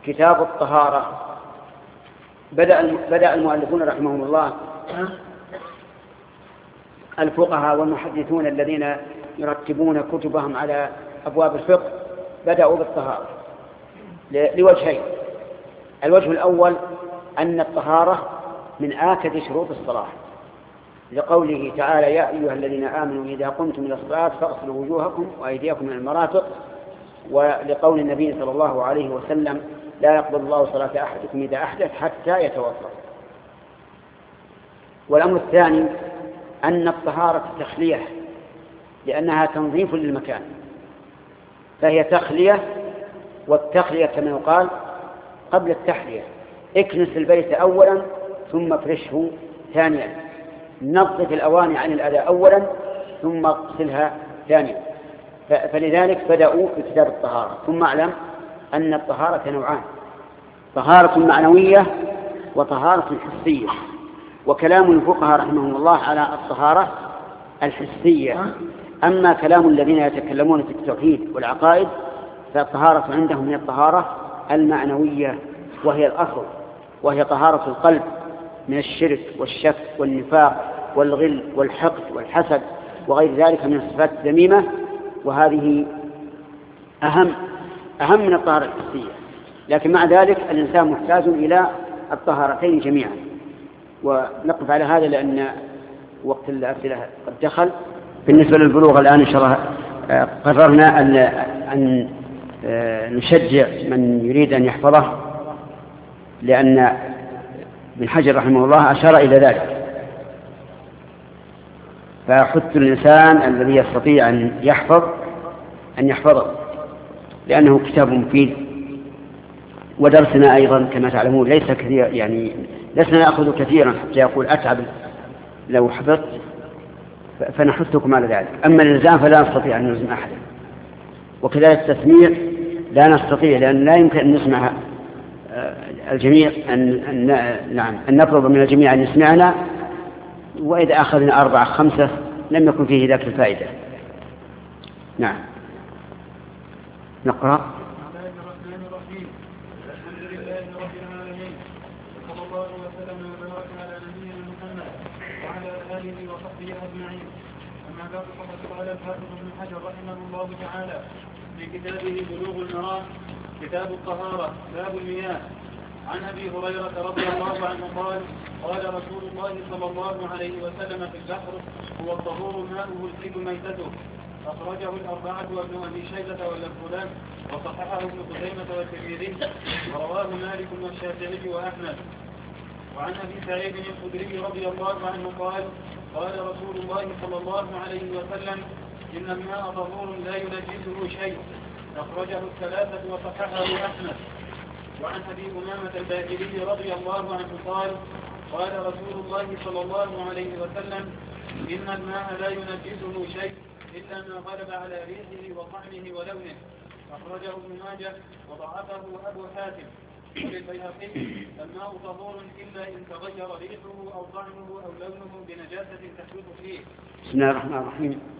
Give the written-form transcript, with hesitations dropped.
كتاب الطهارة. بدأ المؤلفون رحمهم الله الفقهاء والمحدثون الذين يرتبون كتبهم على أبواب الفقه بدأوا بالطهارة لوجهين. الوجه الأول أن الطهارة من آكد شروط الصلاة، لقوله تعالى: يا أيها الذين آمنوا إذا قمتم إلى الصلاة فاغسلوا وجوهكم وأيديكم من المرافق، ولقول النبي صلى الله عليه وسلم: لا يقبل الله صلاة أحدكم إذا أحدث حتى يتوضأ. والأمر الثاني أن الطهارة تخلية، لأنها تنظيف للمكان، فهي تخلية، والتخلية كما يقال قبل التحلية: اكنس البيت أولا ثم افرشه ثانيا، نظف الأواني عن الأذى أولا ثم اغسلها ثانيا. فلذلك بدأوا بكتاب الطهارة. ثم اعلم أن الطهارة نوعان: طهارة معنوية وطهارة حسية. وكلام الفقهاء رحمهم الله على الطهارة الحسية. أما كلام الذين يتكلمون في التوحيد والعقائد فالطهارة عندهم هي الطهارة المعنوية، وهي الأصل، وهي طهارة القلب من الشرك والشك والنفاق والغل والحقد والحسد وغير ذلك من الصفات الذميمة، وهذه أهم من الطهارة الحسية. لكن مع ذلك الإنسان محتاج إلى الطهارتين جميعا. ونقف على هذا لأن وقت الأسئلة قد دخل. بالنسبة للبلوغ الآن إن شاء الله قررنا أن نشجع من يريد أن يحفظه، لأن ابن حجر رحمه الله أشار إلى ذلك، فأحث الإنسان الذي يستطيع أن يحفظه لأنه كتاب مفيد. ودرسنا أيضا كما تعلمون ليس كثير، يعني لسنا نأخذ كثيرا حتى يقول أتعب لو حفظت، فنحثكم على ذلك. أما الإلزام فلا نستطيع أن نلزم أحدا، وكذلك التسميع لا نستطيع، لأن لا يمكن أن نسمع الجميع أن نطلب من الجميع أن يسمعنا، وإذا أخذنا 4 5 لم يكن فيه ذاك الفائدة. نعم نقرأ. قال الحافظ ابن حجر رحمه الله تعالى في كتابه بلوغ المرام كتاب الطهارة باب المياه: عن أبي هريرة رضي الله عنه قال: قال رسول الله صلى الله عليه وسلم في البحر: هو الطهور ماؤه الحل ميتته. أخرجه الأربعة وابن أبي شيبة واللفظ له، وصححه ابن خزيمة والترمذي، ورواه مالك والشافعي وأحمد. وعن أبي سعيد الخدري رضي الله عنه قال: قال رسول الله صلى الله عليه وسلم: إن الماء طهور لا ينجسه شيء. أخرجه الثلاثة وصححه أحمد. وعن أبي أمامة الباهلي رضي الله عنه قال: قال رسول الله صلى الله عليه وسلم: إن الماء لا ينجسه شيء إلا ما غلب على ريحه وطعمه ولونه. أخرجه ابن ماجه وضعفه أبو حاتم. وللبيهقي: الماء طهور إلا إن تغير ريحه أو طعمه أو لونه بنجاسة تحدث فيه. بسم الله الرحمن الرحيم.